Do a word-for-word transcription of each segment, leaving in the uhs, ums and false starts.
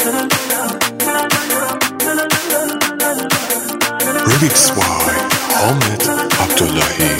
Remix by حامد عبداللهی.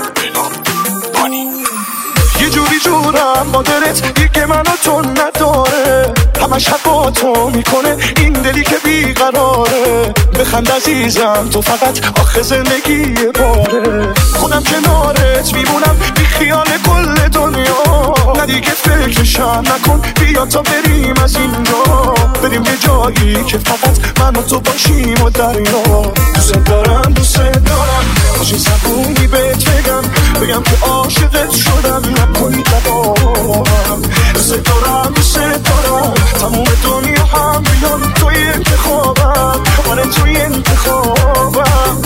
یه جوری جورم با دلت دیگه منو تو نداره، همش حق با تو میکنه این دلی که بیقراره. بخند عزیزم تو فقط آخه زندگی باره، خودم کنارت میمونم بی خیال کل دنیا. نه دیگه فکرشم نکن، بیا تا بریم از اینجا، بریم یه جایی که فقط من و تو باشیم و دریا. دوست دارم دوست دارم باشی زبونی بهت بگم، بگم که عاشقت شدم نکنی جوابم. دوست دارم دوست دارم تموم دنیا هم بیان توی انتخابم، آره توی انتخابم.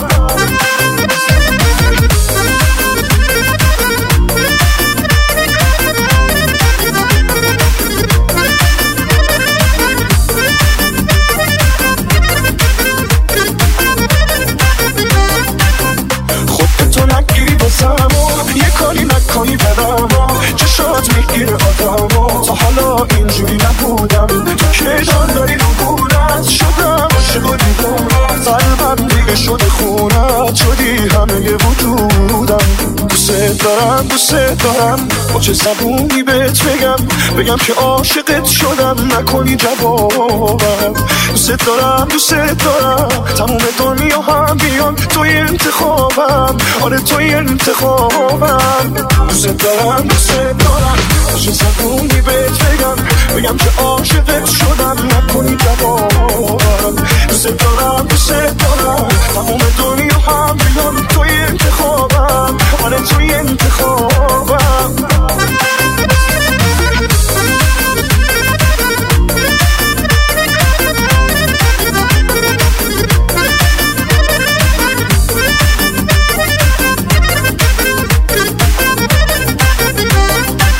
خودتو نگیری بازم یه کاری نکنی برام، چشات میگیره آدمو. تا حالا اینجوری نبودم، تو که جان داری رو گونت شدم عاشق و دیوونت، قلبم دیگه شده خونت، شدی همه وجودم. دوست دارم دوست دارم با چه زبونی بهت بگم، بگم که عاشقت شدم نکنی جوابم. دوست دارم دوست دارم تموم دنیا هم بیان توی انتخابم، آره توی انتخابم. دوست دارم دوست دارم با چه زبونی بهت بگم، بگم که عاشقت شدم نکنی جوابم. دوست دارم دوست دارم تموم دنیا هم بیان توی انتخابم، آره توی انتخابم.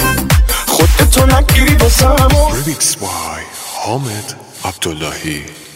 خودتو نگیری بازم. Remix by حامد عبداللهی.